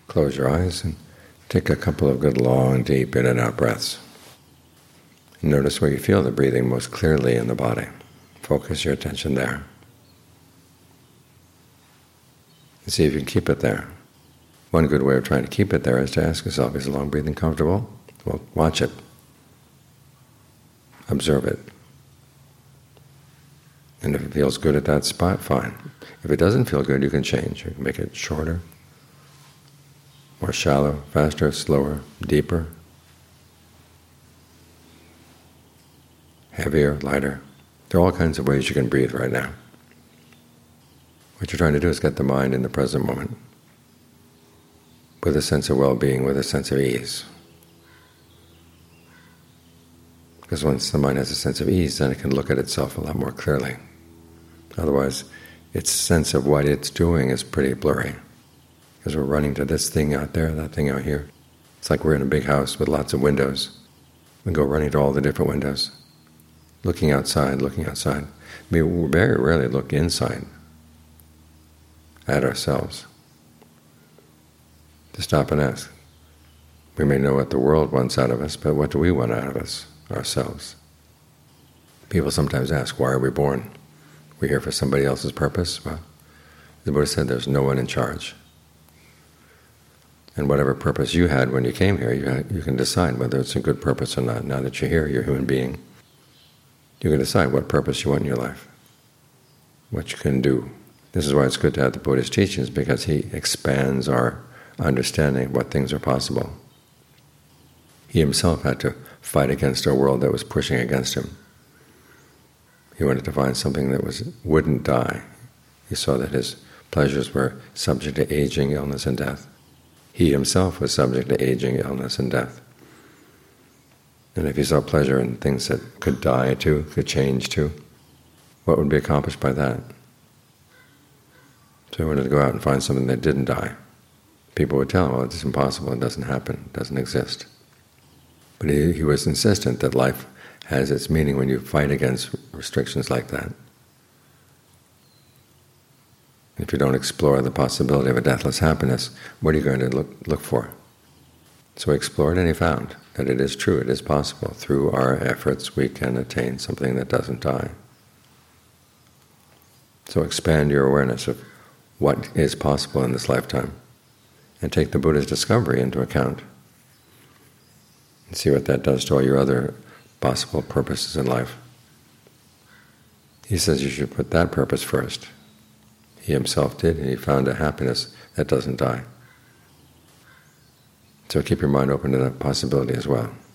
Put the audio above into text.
Close your eyes and take a couple of good long, deep in and out breaths. Notice where you feel the breathing most clearly in the body. Focus your attention there. And see if you can keep it there. One good way of trying to keep it there is to ask yourself, is long breathing comfortable? Well, watch it. Observe it. And if it feels good at that spot, fine. If it doesn't feel good, you can change. You can make it shorter, more shallow, faster, slower, deeper, heavier, lighter. There are all kinds of ways you can breathe right now. What you're trying to do is get the mind in the present moment with a sense of well-being, with a sense of ease. Because once the mind has a sense of ease, then it can look at itself a lot more clearly. Otherwise, its sense of what it's doing is pretty blurry. Because we're running to this thing out there, that thing out here. It's like we're in a big house with lots of windows. We go running to all the different windows, looking outside, looking outside. We very rarely look inside at ourselves. To stop and ask. We may know what the world wants out of us, but what do we want out of us, ourselves? People sometimes ask, why are we born? We're here for somebody else's purpose? Well, the Buddha said there's no one in charge. And whatever purpose you had when you came here, you can decide whether it's a good purpose or not. Now that you're here, you're a human being, you can decide what purpose you want in your life, what you can do. This is why it's good to have the Buddha's teachings, because he expands our understanding of what things are possible. He himself had to fight against a world that was pushing against him. He wanted to find something that wouldn't die. He saw that his pleasures were subject to aging, illness, and death. He himself was subject to aging, illness, and death. And if he saw pleasure in things that could die too, could change too, what would be accomplished by that? So he wanted to go out and find something that didn't die. People would tell him, oh, it's impossible, it doesn't happen, it doesn't exist. But he was insistent that life has its meaning when you fight against restrictions like that. If you don't explore the possibility of a deathless happiness, what are you going to look for? So he explored and he found that it is true, it is possible. Through our efforts we can attain something that doesn't die. So expand your awareness of what is possible in this lifetime and take the Buddha's discovery into account and see what that does to all your other possible purposes in life. He says you should put that purpose first. He himself did, and he found a happiness that doesn't die. So keep your mind open to that possibility as well.